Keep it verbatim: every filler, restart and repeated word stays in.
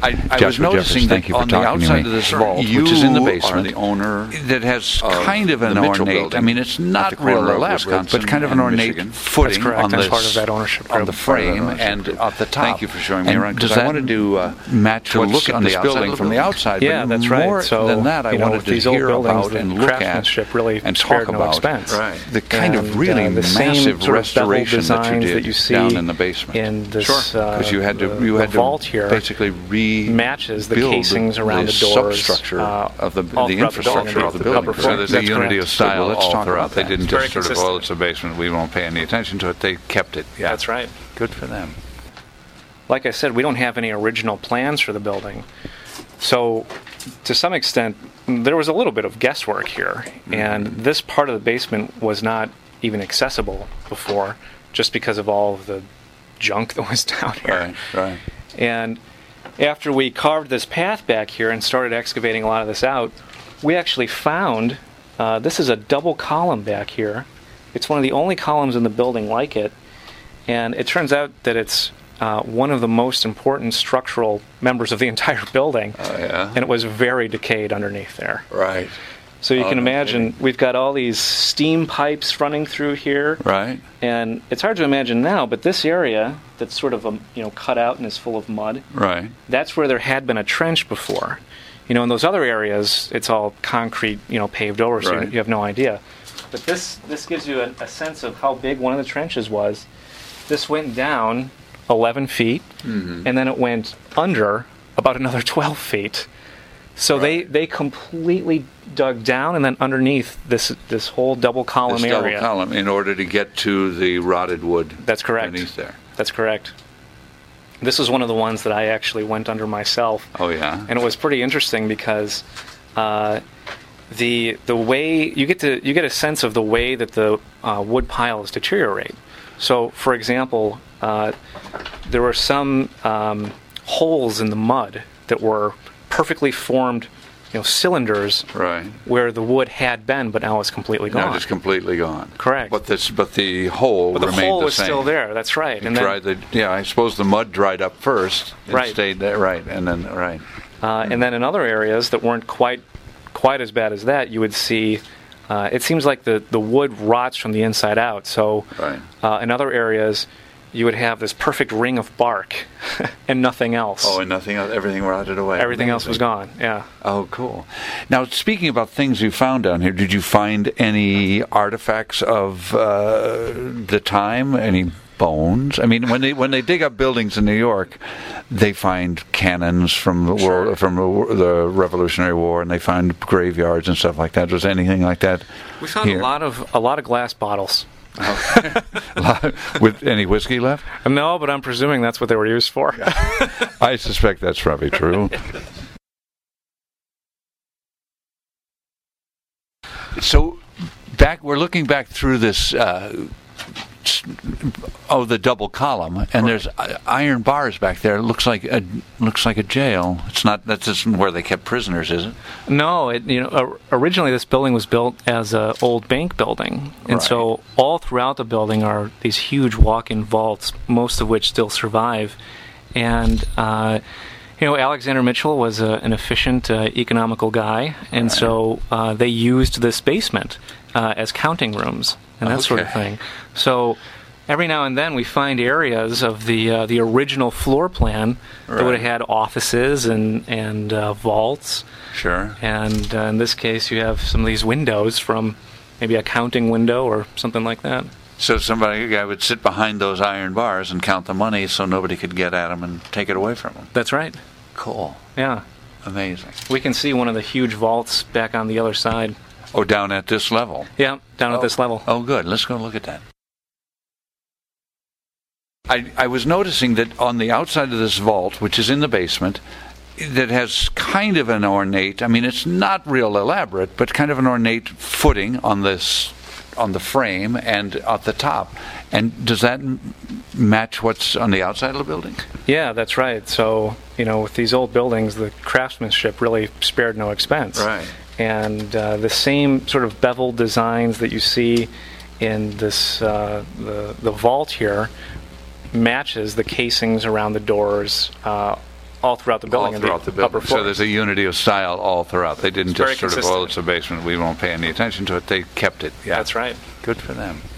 I, I was Joshua noticing Jeffers, that thank you for on the talking to outside me. of this Sure. vault, You which is in the are basement, the owner that has of kind of an the Mitchell ornate. building I mean, it's at not the corner real of elaborate, Wisconsin but kind of an and ornate Michigan. footing That's correct. on That's this part of that ownership on group. the Part of that frame ownership and group. at the top. Thank you for showing me And around, does 'cause I that wanted to, uh, match to what's look at on this the outside building from the outside? Yeah, but that's more right. So than that, I you know, wanted with to these old hear buildings, about the and look at craftsmanship really and spared talk no about expense. Right. the kind And, of really uh, the same massive sort of beveled restoration that you designs did that you see down in the basement. in this, Sure, uh, because you had to the- you the had to vault here basically re matches the build casings around the the doors, substructure uh, of the, all the throughout the building, infrastructure of the the building. upper So floor. there's a That's unity correct. of style Well, let's all talk throughout. about They that. didn't It's very just sort of, consistent. well, it's a basement, we won't pay any attention to it. They kept it. Yeah, That's right. Good for them. Like I said, we don't have any original plans for the building. So, to some extent, there was a little bit of guesswork here. Mm-hmm. And this part of the basement was not even accessible before, just because of all of the junk that was down here. Right, right. And after we carved this path back here and started excavating a lot of this out, we actually found uh, this is a double column back here. It's one of the only columns in the building like it. And it turns out that it's uh, one of the most important structural members of the entire building. Oh, yeah? And it was very decayed underneath there. Right. So you Oh, can no imagine kidding. we've got all these steam pipes running through here. Right. And it's hard to imagine now, but this area that's sort of um, you know cut out and is full of mud, Right. that's where there had been a trench before. You know, in those other areas, it's all concrete, you know, paved over, so Right. you, you have no idea. But this this gives you a, a sense of how big one of the trenches was. This went down eleven feet, Mm-hmm. and then it went under about another twelve feet. So they, Right. they completely dug down, and then underneath this this whole double column This double area. column in order to get to the rotted wood. That's correct. Beneath there. That's correct. This is one of the ones that I actually went under myself. Oh yeah. And it was pretty interesting because uh, the the way you get to you get a sense of the way that the uh, wood piles deteriorate. So, for example, uh, there were some um, holes in the mud that were perfectly formed, you know, cylinders Right. where the wood had been, but now it's completely gone. Now just completely gone. Correct. But this, but the hole but the remained hole the was same. still there. That's right. It And then, dried the, yeah, I suppose the mud dried up first. And Right. Stayed there, right, and then right. Uh, and then in other areas that weren't quite quite as bad as that, you would see. Uh, it seems like the, the wood rots from the inside out. So Right. uh, in other areas, you would have this perfect ring of bark and nothing else. Oh, and nothing else. Everything rotted away. Everything else was Amazing. gone. Yeah. Oh, cool. Now, speaking about things you found down here, did you find any artifacts of uh, the time? Any bones? I mean, when they when they dig up buildings in New York, they find cannons from the Sure. world, from the, the Revolutionary War, and they find graveyards and stuff like that. Was anything like that? We found here? a lot of a lot of glass bottles. With any whiskey left? No, but I'm presuming that's what they were used for. I suspect that's probably true. So, back we're looking back through this. Uh, s- oh, the double column, and there's uh, iron bars back there. It looks like a looks like a jail. It's not. That isn't where they kept prisoners, is it? No, it, you know, or- originally this building was built as an old bank building, and Right. so all throughout the building are these huge walk-in vaults, most of which still survive. And uh, you know, Alexander Mitchell was a, an efficient, uh, economical guy, and so uh, they used this basement uh, as counting rooms and that sort of Okay. thing. So every now and then we find areas of the uh, the original floor plan that would Right. have had offices and and uh, vaults. Sure. And uh, in this case, you have some of these windows from maybe a counting window or something like that. So somebody, a guy would sit behind those iron bars and count the money, so nobody could get at him and take it away from him. That's right. Cool. Yeah. Amazing. We can see one of the huge vaults back on the other side. Oh, down at this level. Yeah, down at this level. Oh, good. Let's go look at that. I, I was noticing that on the outside of this vault, which is in the basement, that has kind of an ornate, I mean, it's not real elaborate, but kind of an ornate footing on this, on the frame and at the top. And does that m- match what's on the outside of the building? Yeah, that's right. So, you know, with these old buildings, the craftsmanship really spared no expense. Right. And uh, the same sort of beveled designs that you see in this uh, the the vault here matches the casings around the doors, uh, all throughout the building. all in throughout the, upper building. floors. So there's a unity of style all throughout. They didn't It's very just sort of, consistent. oh, it's a basement, we won't pay any attention to it. They kept it. Yeah. That's right. Good for them.